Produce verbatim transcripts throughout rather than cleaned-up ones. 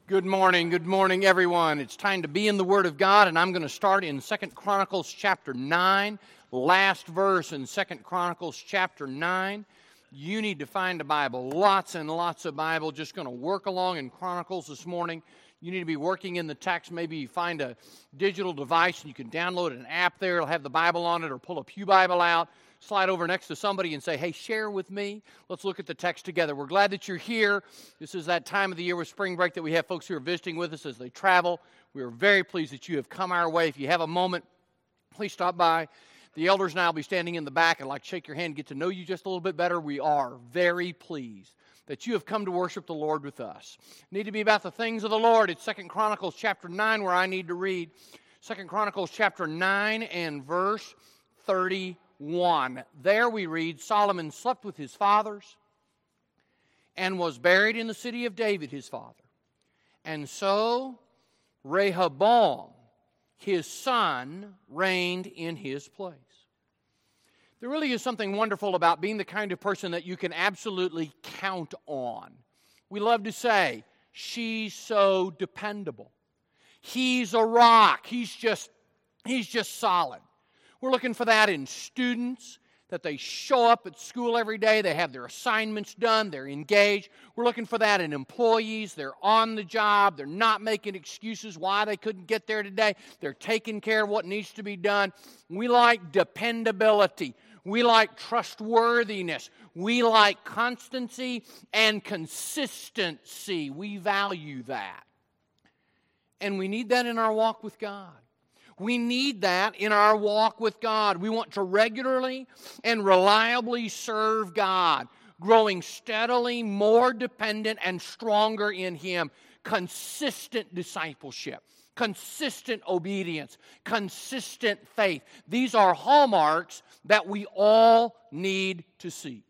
Good morning, good morning, everyone. It's time to be in the Word of God, and I'm going to start in Second Chronicles chapter nine, last verse in Second Chronicles chapter nine. You need to find a Bible, lots and lots of Bible. Just going to work along in Chronicles this morning. You need to be working in the text. Maybe you find a digital device and you can download an app there. It'll have the Bible on it, or pull a pew Bible out. Slide over next to somebody and say, hey, share with me. Let's look at the text together. We're glad that you're here. This is that time of the year with spring break that we have folks who are visiting with us as they travel. We are very pleased that you have come our way. If you have a moment, please stop by. The elders and I will be standing in the back. I'd like to shake your hand, get to know you just a little bit better. We are very pleased that you have come to worship the Lord with us. Need to be about the things of the Lord. It's Second Chronicles chapter nine where I need to read. Second Chronicles chapter nine and verse thirty-one. There we read, Solomon slept with his fathers and was buried in the city of David his father. And so Rehoboam, his son, reigned in his place. There really is something wonderful about being the kind of person that you can absolutely count on. We love to say, she's so dependable. He's a rock. He's just, he's just solid. We're looking for that in students, that they show up at school every day, they have their assignments done, they're engaged. We're looking for that in employees, they're on the job, they're not making excuses why they couldn't get there today, they're taking care of what needs to be done. We like dependability, we like trustworthiness, we like constancy and consistency. We value that. And we need that in our walk with God. We need that in our walk with God. We want to regularly and reliably serve God, growing steadily more dependent and stronger in Him. Consistent discipleship, consistent obedience, consistent faith. These are hallmarks that we all need to seek.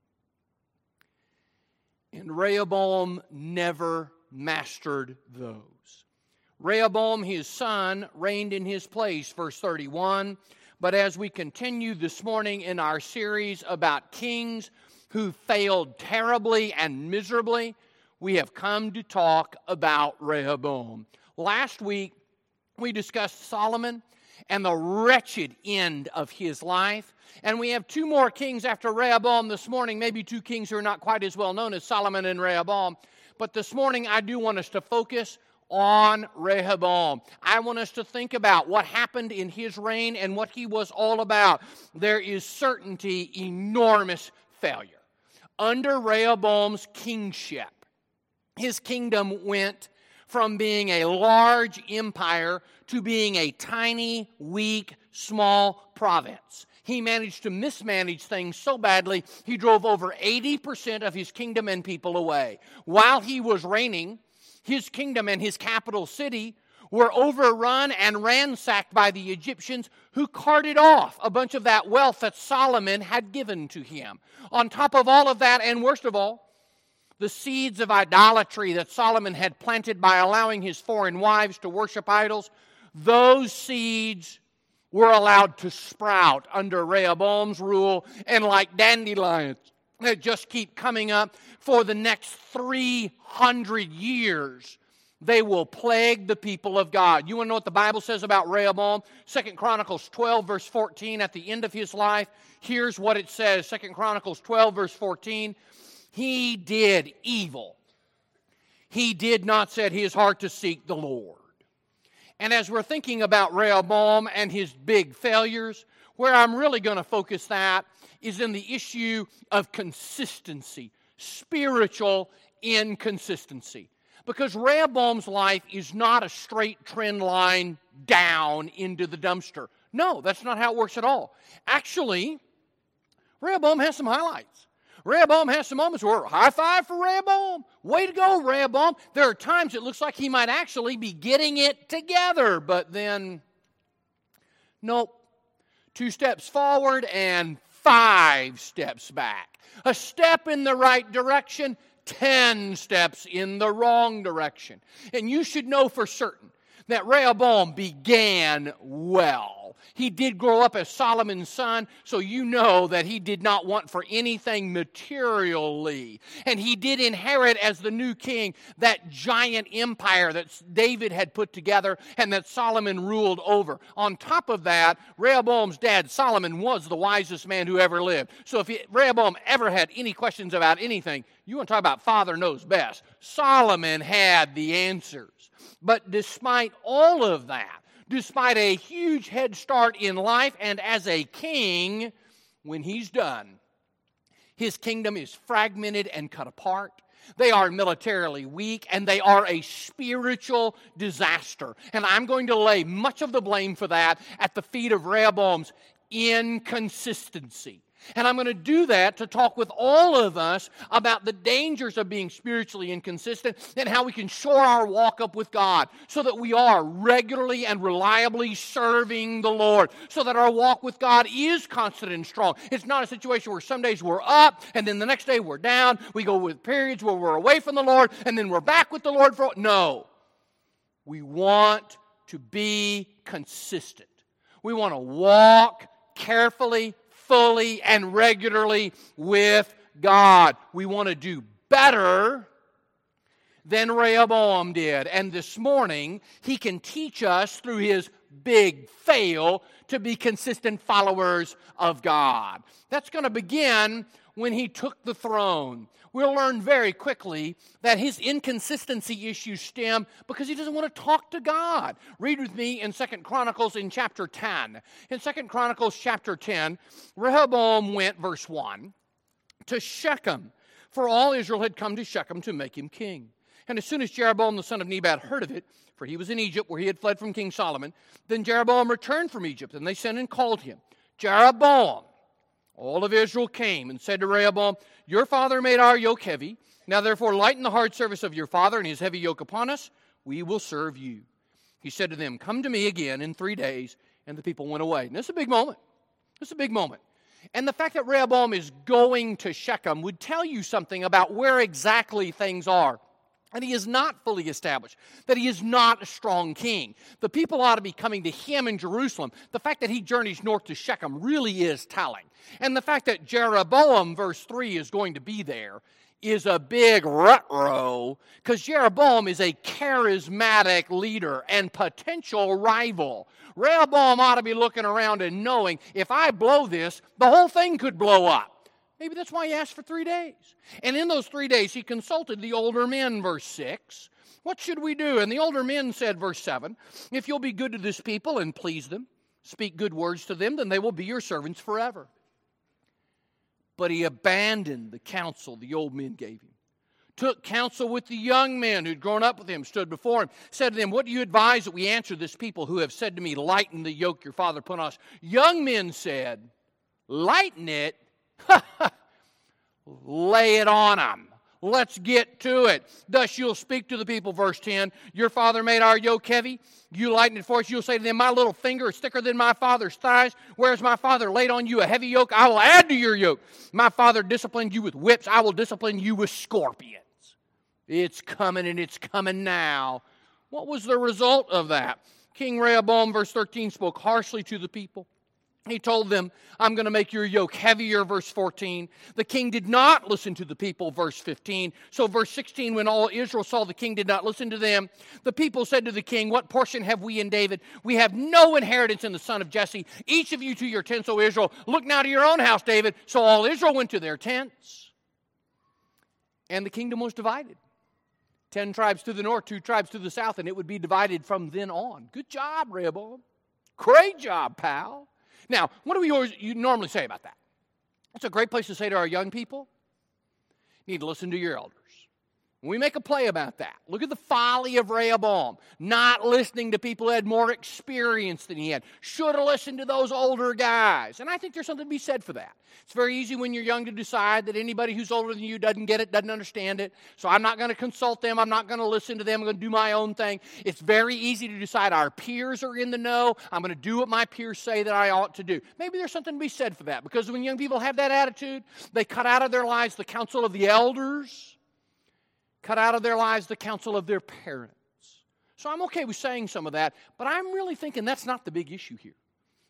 And Rehoboam never mastered those. Rehoboam, his son, reigned in his place, verse thirty-one. But as we continue this morning in our series about kings who failed terribly and miserably, we have come to talk about Rehoboam. Last week, we discussed Solomon and the wretched end of his life. And we have two more kings after Rehoboam this morning, maybe two kings who are not quite as well known as Solomon and Rehoboam. But this morning, I do want us to focus on Rehoboam. I want us to think about what happened in his reign and what he was all about. There is certainty enormous failure. Under Rehoboam's kingship, his kingdom went from being a large empire to being a tiny, weak, small province. He managed to mismanage things so badly, he drove over eighty percent of his kingdom and people away. While he was reigning, his kingdom and his capital city were overrun and ransacked by the Egyptians, who carted off a bunch of that wealth that Solomon had given to him. On top of all of that, and worst of all, the seeds of idolatry that Solomon had planted by allowing his foreign wives to worship idols, those seeds were allowed to sprout under Rehoboam's rule, and like dandelions that just keep coming up for the next three hundred years, they will plague the people of God. You want to know what the Bible says about Rehoboam? Second Chronicles twelve, verse fourteen, at the end of his life, here's what it says. Second Chronicles twelve, verse fourteen, he did evil. He did not set his heart to seek the Lord. And as we're thinking about Rehoboam and his big failures, where I'm really going to focus that is in the issue of consistency, spiritual inconsistency. Because Rehoboam's life is not a straight trend line down into the dumpster. No, that's not how it works at all. Actually, Rehoboam has some highlights. Rehoboam has some moments where, high five for Rehoboam. Way to go, Rehoboam. There are times it looks like he might actually be getting it together, but then, nope. Two steps forward and five steps back. A step in the right direction, ten steps in the wrong direction. And you should know for certain that Rehoboam began well. He did grow up as Solomon's son, so you know that he did not want for anything materially. And he did inherit as the new king that giant empire that David had put together and that Solomon ruled over. On top of that, Rehoboam's dad, Solomon, was the wisest man who ever lived. So if he, Rehoboam ever had any questions about anything, you want to talk about father knows best. Solomon had the answers. But despite all of that, despite a huge head start in life and as a king, when he's done, his kingdom is fragmented and cut apart. They are militarily weak, and they are a spiritual disaster. And I'm going to lay much of the blame for that at the feet of Rehoboam's inconsistency. And I'm going to do that to talk with all of us about the dangers of being spiritually inconsistent and how we can shore our walk up with God so that we are regularly and reliably serving the Lord, so that our walk with God is constant and strong. It's not a situation where some days we're up and then the next day we're down. We go with periods where we're away from the Lord and then we're back with the Lord. For No. We want to be consistent. We want to walk carefully, fully, and regularly with God. We want to do better than Rehoboam did. And this morning, he can teach us through his big fail to be consistent followers of God. That's going to begin when he took the throne. We'll learn very quickly that his inconsistency issues stem because he doesn't want to talk to God. Read with me in Second Chronicles in chapter ten. In Second Chronicles chapter ten, Rehoboam went, verse one, to Shechem, for all Israel had come to Shechem to make him king. And as soon as Jeroboam the son of Nebat heard of it, for he was in Egypt where he had fled from King Solomon, then Jeroboam returned from Egypt, and they sent and called him. Jeroboam, all of Israel came and said to Rehoboam, your father made our yoke heavy. Now therefore lighten the hard service of your father and his heavy yoke upon us. We will serve you. He said to them, come to me again in three days. And the people went away. And this is a big moment. This is a big moment. And the fact that Rehoboam is going to Shechem would tell you something about where exactly things are. And he is not fully established, that he is not a strong king. The people ought to be coming to him in Jerusalem. The fact that he journeys north to Shechem really is telling. And the fact that Jeroboam, verse three, is going to be there is a big rut-row, because Jeroboam is a charismatic leader and potential rival. Rehoboam ought to be looking around and knowing, if I blow this, the whole thing could blow up. Maybe that's why he asked for three days. And in those three days, he consulted the older men, verse six. What should we do? And the older men said, verse seven, if you'll be good to this people and please them, speak good words to them, then they will be your servants forever. But he abandoned the counsel the old men gave him, took counsel with the young men who'd grown up with him, stood before him, said to them, what do you advise that we answer this people who have said to me, lighten the yoke your father put on us? Young men said, lighten it? Lay it on them. Let's get to it. Thus you'll speak to the people, verse ten. Your father made our yoke heavy. You lighten it for us. You'll say to them, my little finger is thicker than my father's thighs. Whereas my father laid on you a heavy yoke, I will add to your yoke. My father disciplined you with whips. I will discipline you with scorpions. It's coming, and it's coming now. What was the result of that? King Rehoboam, verse thirteen, spoke harshly to the people. He told them, I'm going to make your yoke heavier, verse fourteen. The king did not listen to the people, verse fifteen. So verse sixteen, when all Israel saw the king did not listen to them, the people said to the king, what portion have we in David? We have no inheritance in the son of Jesse. Each of you to your tents, O Israel. Look now to your own house, David. So all Israel went to their tents. And the kingdom was divided. Ten tribes to the north, two tribes to the south, and it would be divided from then on. Good job, Rehoboam. Great job, pal. Now, what do we always, you normally say about that? It's a great place to say to our young people, you need to listen to your elders. When we make a play about that, look at the folly of Rehoboam, not listening to people who had more experience than he had. Should have listened to those older guys. And I think there's something to be said for that. It's very easy when you're young to decide that anybody who's older than you doesn't get it, doesn't understand it. So I'm not going to consult them. I'm not going to listen to them. I'm going to do my own thing. It's very easy to decide our peers are in the know. I'm going to do what my peers say that I ought to do. Maybe there's something to be said for that, because when young people have that attitude, they cut out of their lives the counsel of the elders, cut out of their lives the counsel of their parents. So I'm okay with saying some of that, but I'm really thinking that's not the big issue here.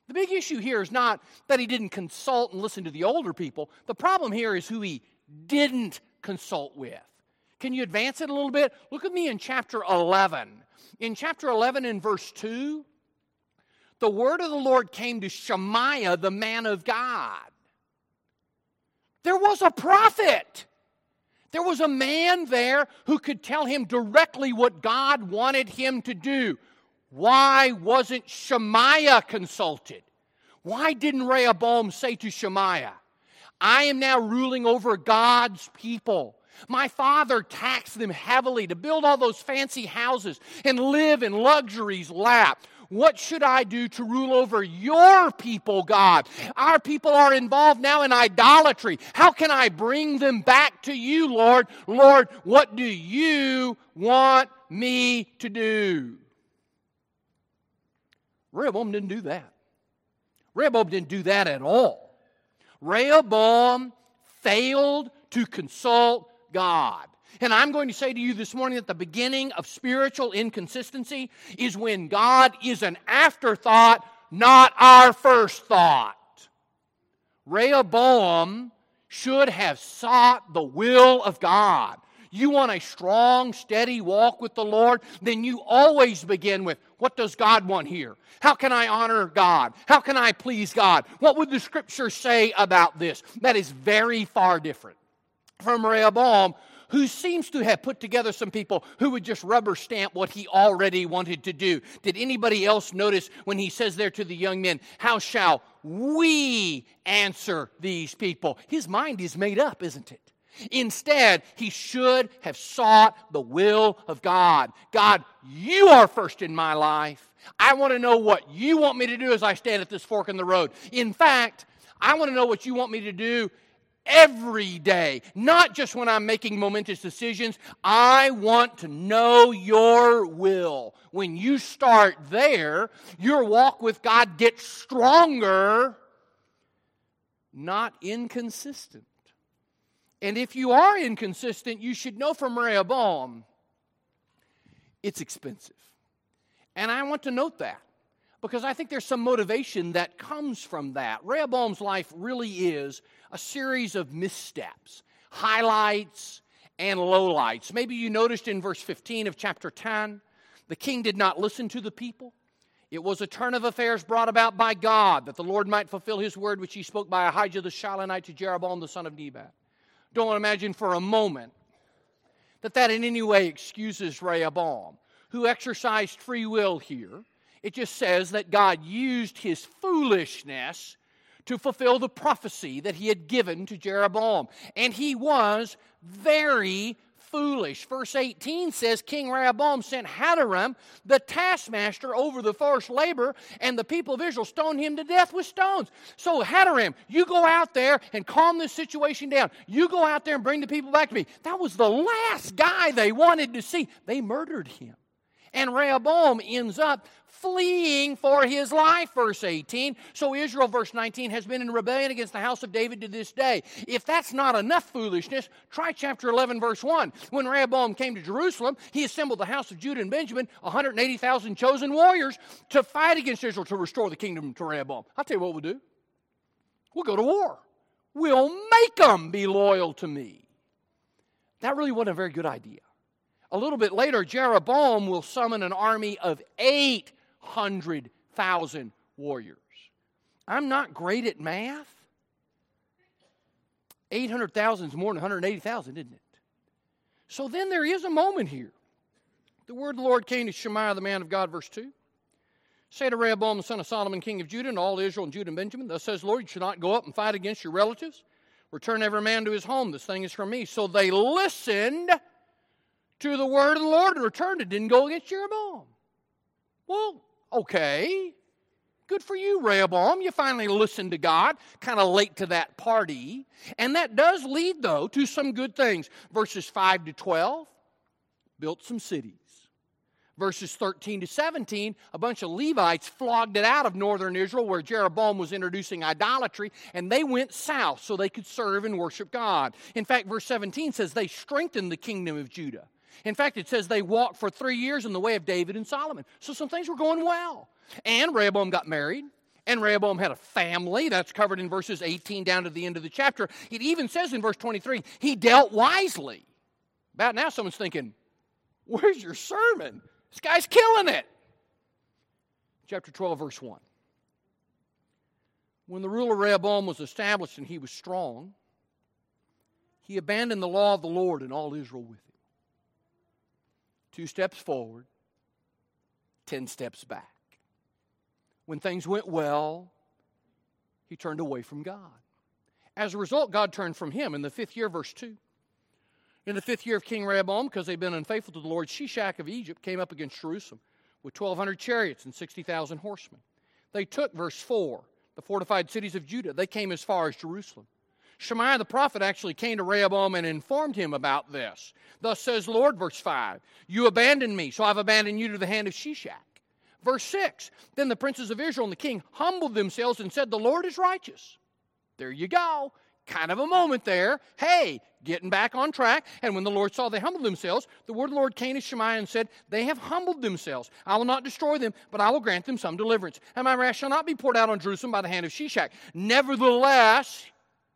The big issue here is not that he didn't consult and listen to the older people. The problem here is who he didn't consult with. Can you advance it a little bit? Look with me in chapter eleven. In chapter eleven in verse two, the word of the Lord came to Shemaiah, the man of God. There was a prophet. There was a man there who could tell him directly what God wanted him to do. Why wasn't Shemaiah consulted? Why didn't Rehoboam say to Shemaiah, I am now ruling over God's people. My father taxed them heavily to build all those fancy houses and live in luxury's lap. What should I do to rule over your people, God? Our people are involved now in idolatry. How can I bring them back to you, Lord? Lord, what do you want me to do? Rehoboam didn't do that. Rehoboam didn't do that at all. Rehoboam failed to consult God. And I'm going to say to you this morning that the beginning of spiritual inconsistency is when God is an afterthought, not our first thought. Rehoboam should have sought the will of God. You want a strong, steady walk with the Lord? Then you always begin with, what does God want here? How can I honor God? How can I please God? What would the Scripture say about this? That is very far different from Rehoboam, who seems to have put together some people who would just rubber stamp what he already wanted to do. Did anybody else notice when he says there to the young men, how shall we answer these people? His mind is made up, isn't it? Instead, he should have sought the will of God. God, you are first in my life. I want to know what you want me to do as I stand at this fork in the road. In fact, I want to know what you want me to do every day, not just when I'm making momentous decisions. I want to know your will. When you start there, your walk with God gets stronger, not inconsistent. And if you are inconsistent, you should know from Rehoboam, it's expensive. And I want to note that, because I think there's some motivation that comes from that. Rehoboam's life really is a series of missteps, highlights and lowlights. Maybe you noticed in verse fifteen of chapter ten, the king did not listen to the people. It was a turn of affairs brought about by God, that the Lord might fulfill his word which he spoke by Ahijah the Shilonite to Jeroboam the son of Nebat. Don't imagine for a moment that that in any way excuses Rehoboam, who exercised free will here. It just says that God used his foolishness to fulfill the prophecy that he had given to Jeroboam. And he was very foolish. Verse eighteen says, King Rehoboam sent Hadoram, the taskmaster, over the forced labor, and the people of Israel stoned him to death with stones. So Hadoram, you go out there and calm this situation down. You go out there and bring the people back to me. That was the last guy they wanted to see. They murdered him. And Rehoboam ends up fleeing for his life, verse eighteen. So Israel, verse nineteen, has been in rebellion against the house of David to this day. If that's not enough foolishness, try chapter eleven, verse one. When Rehoboam came to Jerusalem, he assembled the house of Judah and Benjamin, one hundred eighty thousand chosen warriors, to fight against Israel to restore the kingdom to Rehoboam. I'll tell you what we'll do. We'll go to war. We'll make them be loyal to me. That really wasn't a very good idea. A little bit later, Jeroboam will summon an army of eight hundred thousand warriors. I'm not great at math. eight hundred thousand is more than one hundred eighty thousand, isn't it? So then there is a moment here. The word of the Lord came to Shemaiah, the man of God, verse two. Say to Rehoboam, the son of Solomon, king of Judah, and all Israel and Judah and Benjamin, thus says the Lord, you should not go up and fight against your relatives. Return every man to his home. This thing is from me. So they listened to the word of the Lord and returned. It didn't go against Jeroboam. Well, okay. Good for you, Rehoboam. You finally listened to God. Kind of late to that party. And that does lead, though, to some good things. Verses five to twelve, built some cities. Verses thirteen to seventeen, a bunch of Levites flogged it out of northern Israel where Jeroboam was introducing idolatry, and they went south so they could serve and worship God. In fact, verse seventeen says they strengthened the kingdom of Judah. In fact, it says they walked for three years in the way of David and Solomon. So some things were going well. And Rehoboam got married, And Rehoboam had a family. That's covered in verses eighteen down to the end of the chapter. It even says in verse twenty-three, he dealt wisely. About now someone's thinking, where's your sermon? This guy's killing it. Chapter twelve, verse one. When the rule of Rehoboam was established and he was strong, he abandoned the law of the Lord and all Israel with him. Two steps forward, ten steps back. When things went well, he turned away from God. As a result, God turned from him in the fifth year, verse two. In the fifth year of King Rehoboam, because they'd been unfaithful to the Lord, Shishak of Egypt came up against Jerusalem with twelve hundred chariots and sixty thousand horsemen. They took, verse four, the fortified cities of Judah. They came as far as Jerusalem. Shemaiah the prophet actually came to Rehoboam and informed him about this. Thus says the Lord, verse five, you abandoned me, so I've abandoned you to the hand of Shishak. Verse six, then the princes of Israel and the king humbled themselves and said, the Lord is righteous. There you go. Kind of a moment there. Hey, getting back on track. And when the Lord saw they humbled themselves, the word of the Lord came to Shemaiah and said, they have humbled themselves. I will not destroy them, but I will grant them some deliverance. And my wrath shall not be poured out on Jerusalem by the hand of Shishak. Nevertheless,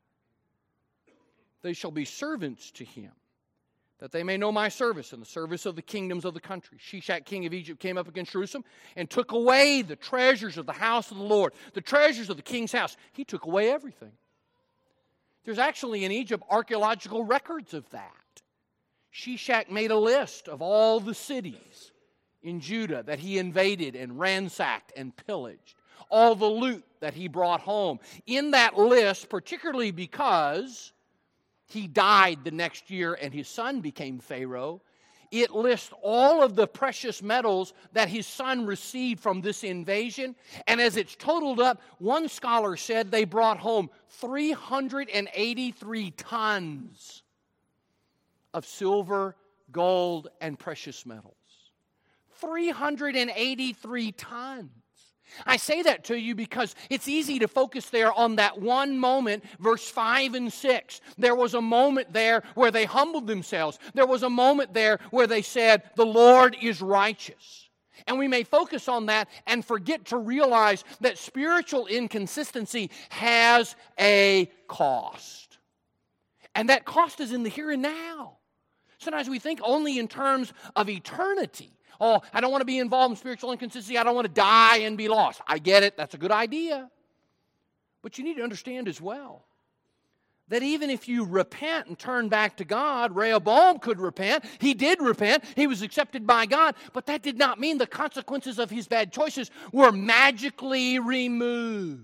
they shall be servants to him, that they may know my service and the service of the kingdoms of the country. Shishak, king of Egypt, came up against Jerusalem and took away the treasures of the house of the Lord, the treasures of the king's house. He took away everything. There's actually in Egypt archaeological records of that. Shishak made a list of all the cities in Judah that he invaded and ransacked and pillaged, all the loot that he brought home. In that list, particularly because he died the next year and his son became Pharaoh, it lists all of the precious metals that his son received from this invasion. And as it's totaled up, one scholar said they brought home three hundred eighty-three tons of silver, gold, and precious metals. three hundred eighty-three tons. I say that to you because it's easy to focus there on that one moment, verse five and six. There was a moment there where they humbled themselves. There was a moment there where they said, the Lord is righteous. And we may focus on that and forget to realize that spiritual inconsistency has a cost. And that cost is in the here and now. Sometimes we think only in terms of eternity. Oh, I don't want to be involved in spiritual inconsistency. I don't want to die and be lost. I get it. That's a good idea. But you need to understand as well that even if you repent and turn back to God, Rehoboam could repent. He did repent. He was accepted by God. But that did not mean the consequences of his bad choices were magically removed.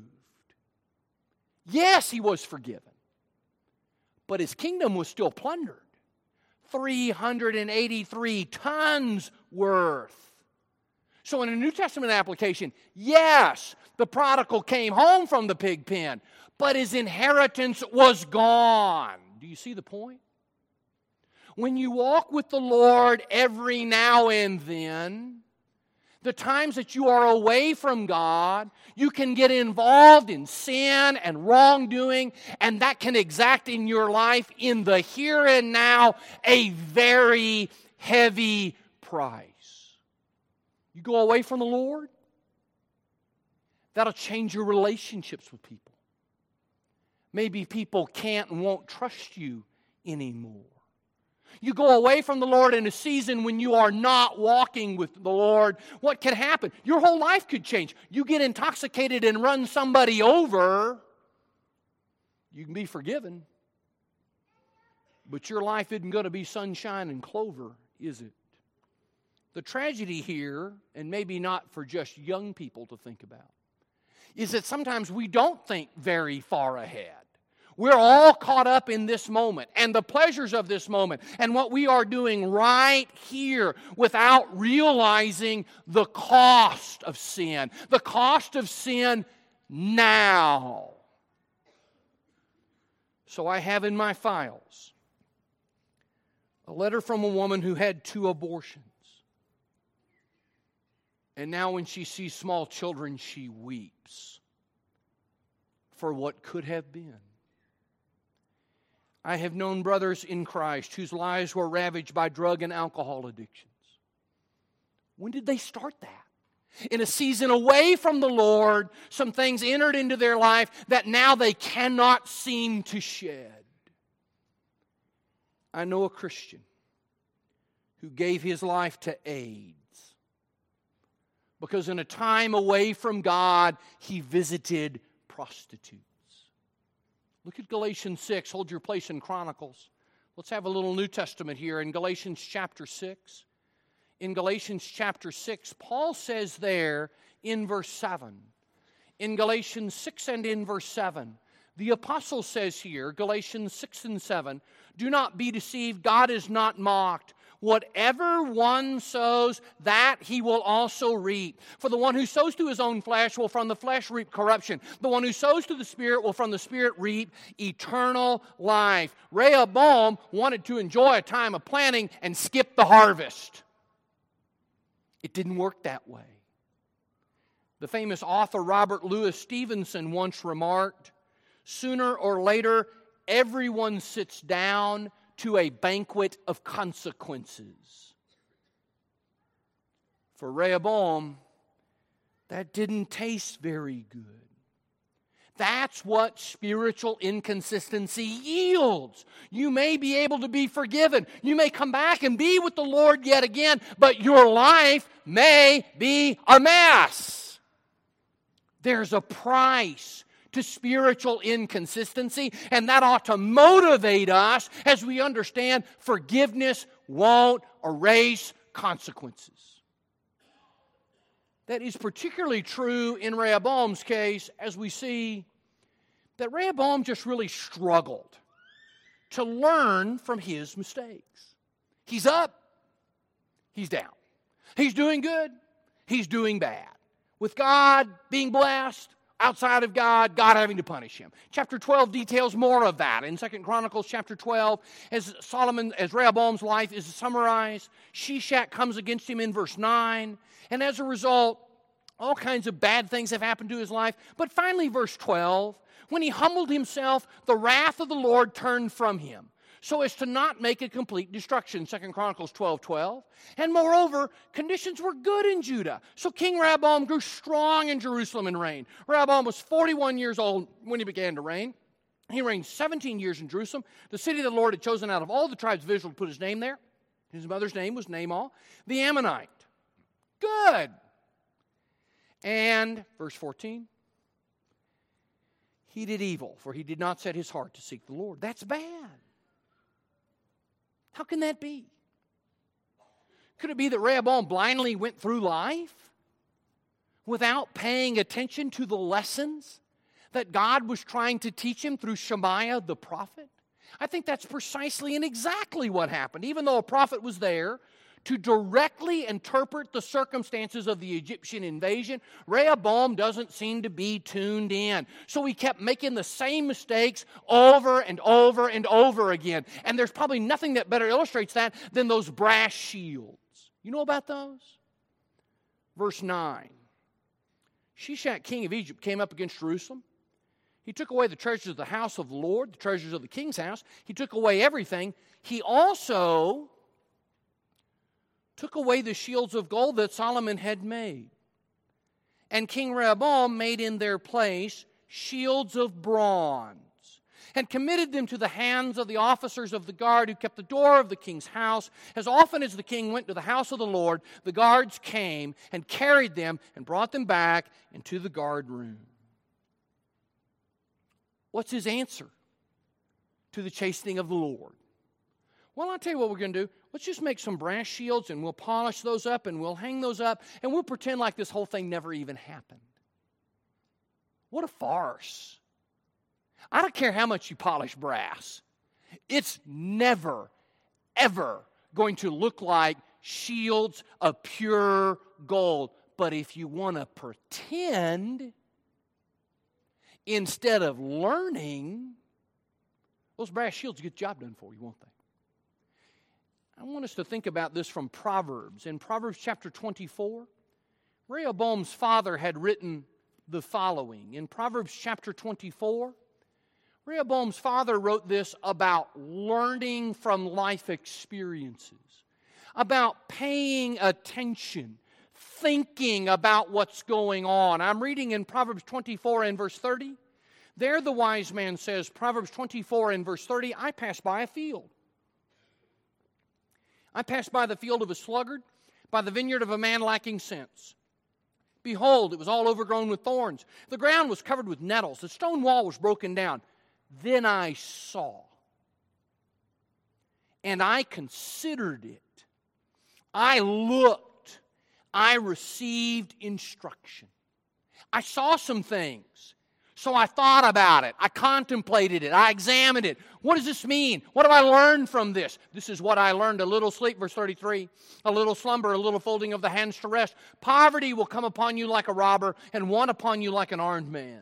Yes, he was forgiven. But his kingdom was still plundered. three hundred eighty-three tons worth. So in a New Testament application, yes, the prodigal came home from the pig pen, but his inheritance was gone. Do you see the point? When you walk with the Lord every now and then, the times that you are away from God, you can get involved in sin and wrongdoing, and that can exact in your life in the here and now a very heavy price. You go away from the Lord, that'll change your relationships with people. Maybe people can't and won't trust you anymore. You go away from the Lord in a season when you are not walking with the Lord. What can happen? Your whole life could change. You get intoxicated and run somebody over. You can be forgiven. But your life isn't going to be sunshine and clover, is it? The tragedy here, and maybe not for just young people to think about, is that sometimes we don't think very far ahead. We're all caught up in this moment and the pleasures of this moment and what we are doing right here without realizing the cost of sin. The cost of sin now. So I have in my files a letter from a woman who had two abortions. And now when she sees small children, she weeps for what could have been. I have known brothers in Christ whose lives were ravaged by drug and alcohol addictions. When did they start that? In a season away from the Lord, some things entered into their life that now they cannot seem to shed. I know a Christian who gave his life to AIDS because in a time away from God, he visited prostitutes. Look at Galatians six. Hold your place in Chronicles. Let's have a little New Testament here in Galatians chapter six. In Galatians chapter six, Paul says there in verse seven, in Galatians six and in verse seven, the apostle says here, Galatians six and seven, do not be deceived, God is not mocked. Whatever one sows, that he will also reap. For the one who sows to his own flesh will from the flesh reap corruption. The one who sows to the Spirit will from the Spirit reap eternal life. Rehoboam wanted to enjoy a time of planting and skip the harvest. It didn't work that way. The famous author Robert Louis Stevenson once remarked, sooner or later, everyone sits down to a banquet of consequences. For Rehoboam, that didn't taste very good. That's what spiritual inconsistency yields. You may be able to be forgiven. You may come back and be with the Lord yet again, but your life may be a mess. There's a price to spiritual inconsistency, and that ought to motivate us as we understand forgiveness won't erase consequences. That is particularly true in Rehoboam's case, as we see that Rehoboam just really struggled to learn from his mistakes. He's up, he's down. He's doing good, he's doing bad. With God being blessed, outside of God, God having to punish him. Chapter twelve details more of that. In Second Chronicles chapter twelve, as Solomon, as Rehoboam's life is summarized, Shishak comes against him in verse nine, and as a result, all kinds of bad things have happened to his life. But finally, verse twelve, when he humbled himself, the wrath of the Lord turned from him, so as to not make a complete destruction. Second Chronicles twelve twelve. And moreover, conditions were good in Judah. So King Rehoboam grew strong in Jerusalem and reigned. Rehoboam was forty-one years old when he began to reign. He reigned seventeen years in Jerusalem, the city the Lord had chosen out of all the tribes of Israel to put his name there. His mother's name was Naaman, the Ammonite. Good. And, verse fourteen, he did evil, for he did not set his heart to seek the Lord. That's bad. How can that be? Could it be that Rehoboam blindly went through life without paying attention to the lessons that God was trying to teach him through Shemaiah the prophet? I think that's precisely and exactly what happened. Even though a prophet was there to directly interpret the circumstances of the Egyptian invasion, Rehoboam doesn't seem to be tuned in. So he kept making the same mistakes over and over and over again. And there's probably nothing that better illustrates that than those brass shields. You know about those? Verse nine. Shishak, king of Egypt, came up against Jerusalem. He took away the treasures of the house of the Lord, the treasures of the king's house. He took away everything. He also took away the shields of gold that Solomon had made. And King Rehoboam made in their place shields of bronze, and committed them to the hands of the officers of the guard who kept the door of the king's house. As often as the king went to the house of the Lord, the guards came and carried them and brought them back into the guard room. What's his answer to the chastening of the Lord? Well, I'll tell you what we're going to do. Let's just make some brass shields and we'll polish those up and we'll hang those up and we'll pretend like this whole thing never even happened. What a farce. I don't care how much you polish brass. It's never, ever going to look like shields of pure gold. But if you want to pretend instead of learning, those brass shields get the job done for you, won't they? I want us to think about this from Proverbs. In Proverbs chapter twenty-four, Rehoboam's father had written the following. In Proverbs chapter twenty-four, Rehoboam's father wrote this about learning from life experiences, about paying attention, thinking about what's going on. I'm reading in Proverbs twenty-four and verse thirty. There the wise man says, Proverbs twenty-four and verse thirty, I passed by a field. I passed by the field of a sluggard, by the vineyard of a man lacking sense. Behold, it was all overgrown with thorns. The ground was covered with nettles. The stone wall was broken down. Then I saw, and I considered it. I looked. I received instruction. I saw some things. So I thought about it. I contemplated it. I examined it. What does this mean? What have I learned from this? This is what I learned. A little sleep, verse thirty-three. A little slumber, a little folding of the hands to rest. Poverty will come upon you like a robber, and want upon you like an armed man.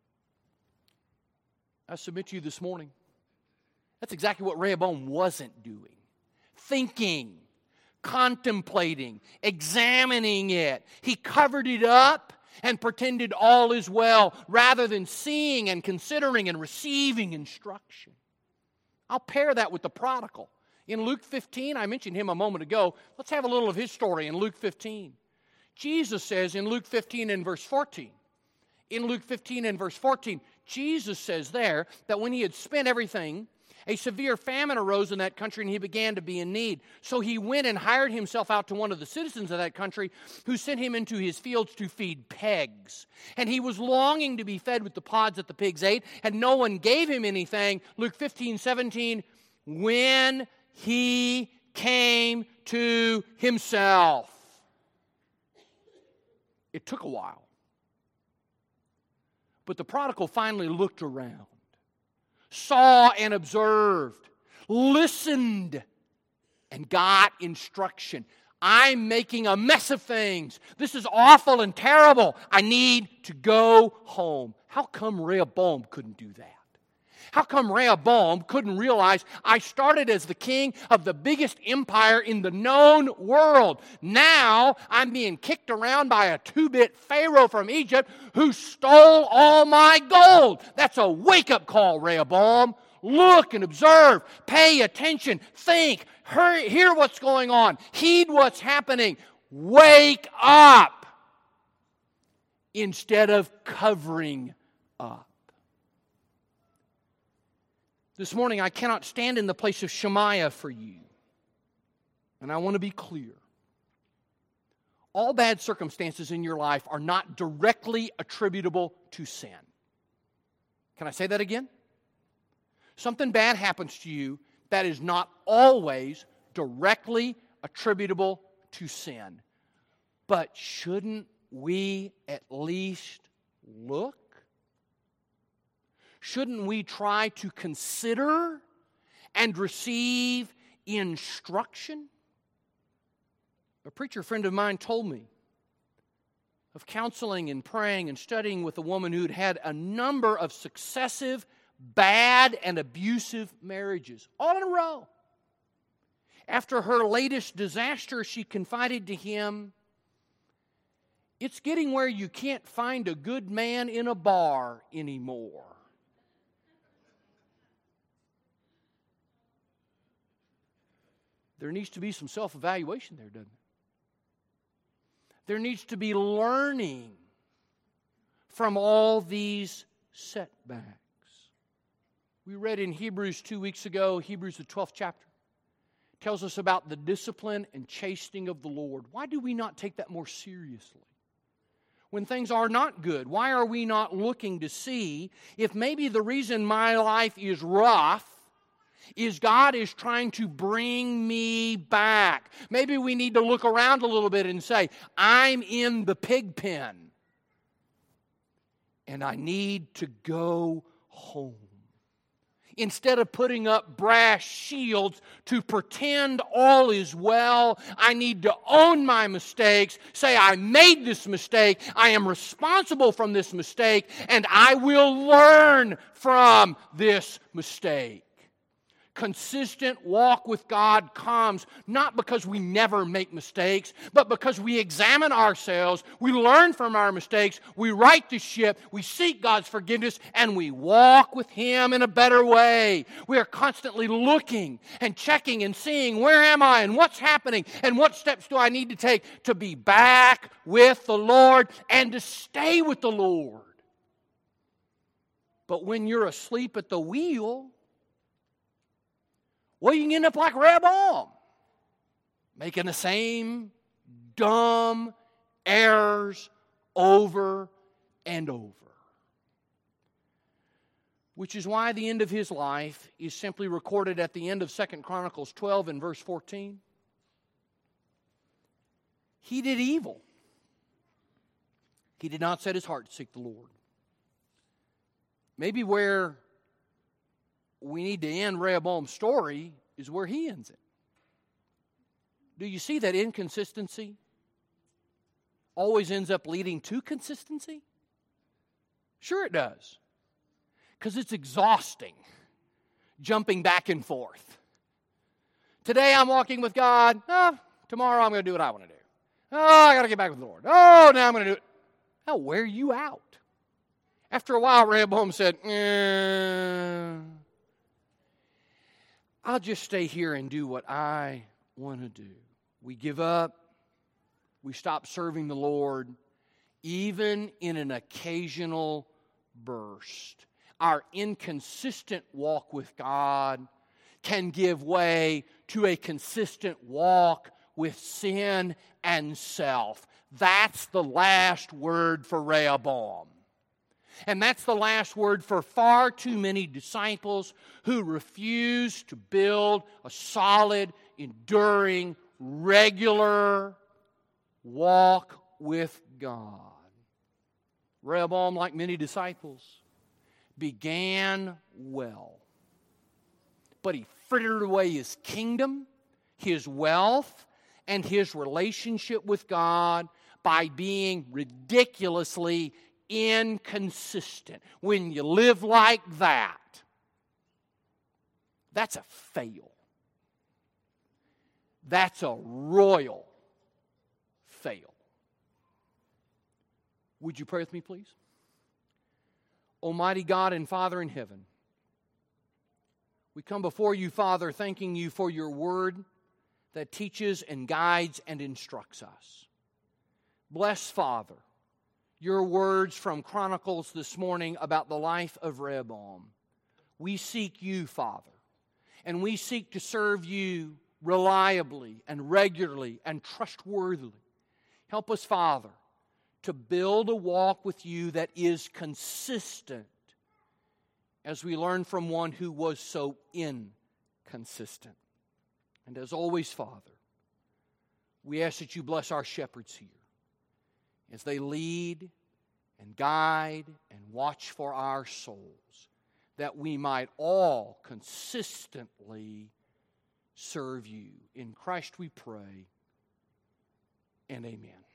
I submit to you this morning, that's exactly what Rehoboam wasn't doing. Thinking, contemplating, examining it. He covered it up and pretended all is well, rather than seeing and considering and receiving instruction. I'll pair that with the prodigal. In Luke fifteen, I mentioned him a moment ago. Let's have a little of his story in Luke fifteen. Jesus says in Luke fifteen and verse fourteen, in Luke fifteen and verse fourteen, Jesus says there that when he had spent everything, a severe famine arose in that country, and he began to be in need. So he went and hired himself out to one of the citizens of that country, who sent him into his fields to feed pigs. And he was longing to be fed with the pods that the pigs ate, and no one gave him anything. Luke fifteen, seventeen, when he came to himself. It took a while. But the prodigal finally looked around, saw and observed, listened, and got instruction. I'm making a mess of things. This is awful and terrible. I need to go home. How come Rehoboam couldn't do that? How come Rehoboam couldn't realize I started as the king of the biggest empire in the known world? Now I'm being kicked around by a two-bit Pharaoh from Egypt who stole all my gold. That's a wake-up call, Rehoboam. Look and observe. Pay attention. Think. Hurry, hear what's going on. Heed what's happening. Wake up instead of covering up. This morning, I cannot stand in the place of Shemaiah for you. And I want to be clear. All bad circumstances in your life are not directly attributable to sin. Can I say that again? Something bad happens to you that is not always directly attributable to sin. But shouldn't we at least look? Shouldn't we try to consider and receive instruction? A preacher friend of mine told me of counseling and praying and studying with a woman who had had a number of successive, bad, and abusive marriages, all in a row. After her latest disaster, she confided to him, "It's getting where you can't find a good man in a bar anymore." There needs to be some self-evaluation there, doesn't it? There needs to be learning from all these setbacks. We read in Hebrews two weeks ago, Hebrews the twelfth chapter, tells us about the discipline and chastening of the Lord. Why do we not take that more seriously? When things are not good, why are we not looking to see if maybe the reason my life is rough is God is trying to bring me back? Maybe we need to look around a little bit and say, I'm in the pig pen, and I need to go home. Instead of putting up brass shields to pretend all is well, I need to own my mistakes, say I made this mistake, I am responsible from this mistake, and I will learn from this mistake. Consistent walk with God comes not because we never make mistakes, but because we examine ourselves, we learn from our mistakes, we right the ship, we seek God's forgiveness, and we walk with Him in a better way. We are constantly looking and checking and seeing, where am I and what's happening and what steps do I need to take to be back with the Lord and to stay with the Lord. But when you're asleep at the wheel, well, you can end up like Rehoboam, making the same dumb errors over and over. Which is why the end of his life is simply recorded at the end of Second Chronicles twelve and verse fourteen. He did evil. He did not set his heart to seek the Lord. Maybe where we need to end Rehoboam's story is where he ends it. Do you see that inconsistency always ends up leading to consistency? Sure it does. Because it's exhausting jumping back and forth. Today I'm walking with God. Oh, tomorrow I'm going to do what I want to do. Oh, I got to get back with the Lord. Oh, now I'm going to do it. I'll wear you out. After a while, Rehoboam said, eh, I'll just stay here and do what I want to do. We give up. We stop serving the Lord, even in an occasional burst. Our inconsistent walk with God can give way to a consistent walk with sin and self. That's the last word for Rehoboam. And that's the last word for far too many disciples who refuse to build a solid, enduring, regular walk with God. Rehoboam, like many disciples, began well. But he frittered away his kingdom, his wealth, and his relationship with God by being ridiculously inconsistent. When you live like that, that's a fail. That's a royal fail. Would you pray with me, please? Almighty God and Father in heaven, we come before you, Father, thanking you for your word that teaches and guides and instructs us. Bless, Father, your words from Chronicles this morning about the life of Rehoboam. We seek you, Father, and we seek to serve you reliably and regularly and trustworthily. Help us, Father, to build a walk with you that is consistent, as we learn from one who was so inconsistent. And as always, Father, we ask that you bless our shepherds here as they lead and guide and watch for our souls, that we might all consistently serve you. In Christ we pray, and amen.